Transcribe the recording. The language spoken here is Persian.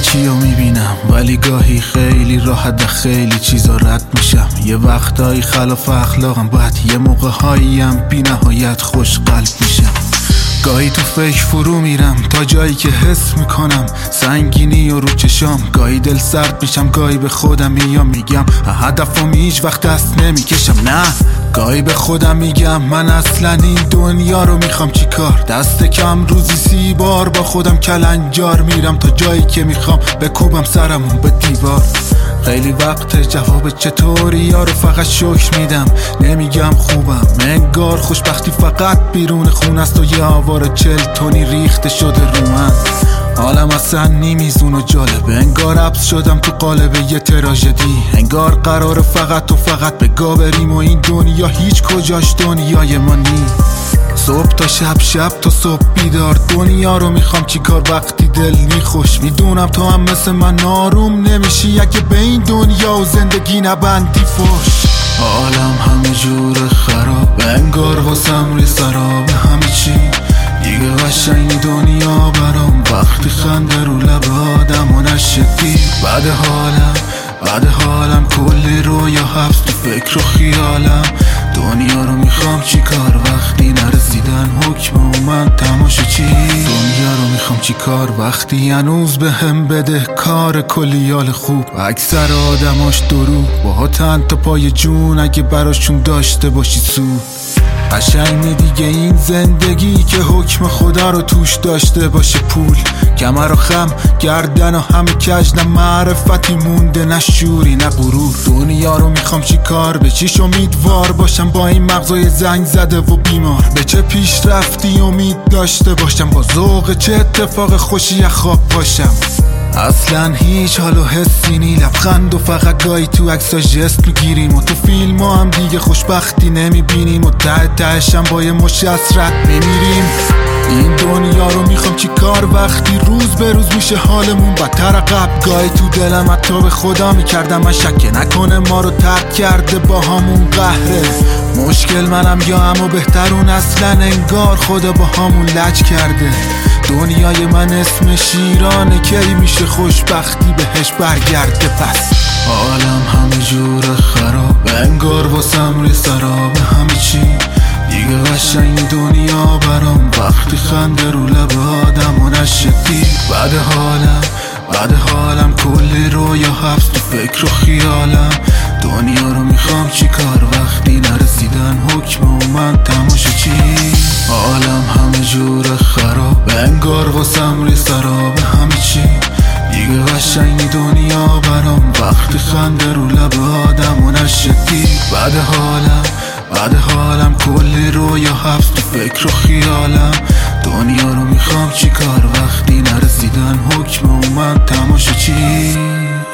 یکیو میبینم ولی گاهی خیلی راحت و خیلی چیزا رد میشم. یه وقتایی خلاف اخلاقم، باید یه موقعهاییم بی نهایت خوش قلب میشم. گاهی تو فکر فرو میرم تا جایی که حس میکنم سنگینی و رو چشام. گاهی دل سرد میشم، گاهی به خودم میگم هدفم هیچ وقت دست نمیکشم. نه، گاهی به خودم میگم من اصلا این دنیا رو میخوام چی کار. دست کم روزی 30 بار با خودم کلنجار میرم تا جایی که میخوام بکوبم سرمون به دیوار. خیلی وقت جواب چطوری یا رو فقط شکر میدم، نمیگم خوبم. انگار خوشبختی فقط بیرون خونه است و یه آوار 40 تونی ریخته شده رو من. حالم اصلا نمیزون و جالبه، انگار حبس شدم تو قالب یه تراژدی. انگار قراره فقط و فقط به گا بریم و این دنیا هیچ کجاش دنیای ما نی. صبح تا شب، شب تا صبح بیدار، دنیا رو میخوام چیکار وقتی دل میخوش. میدونم تو هم مثل من آروم نمیشی اگه به این دنیا و زندگی نبندی فوش. حالم همه جور خراب، انگار واسم ری سراب همه چی دیگه قشنگ دنیا برام وقتی خنده رو لب آدم و نشدی. بعد حالم کلی رویا حبس تو فکر و خیالم. دنیا رو میخوام چی کار وقتی نرسیدن حکم و من تماشا چی. دنیا رو میخوام چی کار وقتی هنوز به هم بده کار کلیال خوب. اکثر آدماش درو باهاتن تا پای جون اگه براشون داشته باشی سود. قشنگ دیگه این زندگی که حکم خدا رو توش داشته باشه پول. کمر و خم گردن و همه کج، نه معرفتی مونده نه شوری نه غرور. دنیا رو میخوام چی کار، به چیش امیدوار باشم با این مغزای زنگ زده و بیمار. به چه پیشرفتی امید داشته باشم، با ذوق چه اتفاق خوشی خواب باشم. اصلا هیچ حال و حسی نی، لبخند و فقط گاهی تو عکسا ژست میگیریم و تو فیلم ها هم دیگه خوشبختی نمیبینیم و تهشم با یه مش حسرت میمیریم. این دنیا رو میخوام چی کار وقتی روز به روز میشه حالمون بدتر عقب. گاهی تو دلم حتی به خدا میکردم من شکه نکنه ما رو ترک کرده با همون قهره. مشکل منم یا اما بهترون اصلا انگار خدا با همون لج کرده. دنیای من اسمش ایرانه، کی میشه خوشبختی بهش برگرده پس. حالم همه جور خراب، انگار واسم ری سراب همه چی دیگه قشنگ دنیا برام وقتی خنده رو لب آدم و نشدی. بعد حالم کلی رویا حبس تو فکر و خیالم. دنیا رو میخوام چی کار وقتی نرسیدن حکم و من تماشا چی. حالم همه جور خراب، انگار واسم ری سراب همه چی دیگه قشنگ دنیا برام وقتی خنده رو لب آدم و نشدی. بعد حالم کلی رویا حبس تو فکر و خیالم. دنیا رو میخوام چی کار وقتی نرسیدن حکم و من تماشا چی.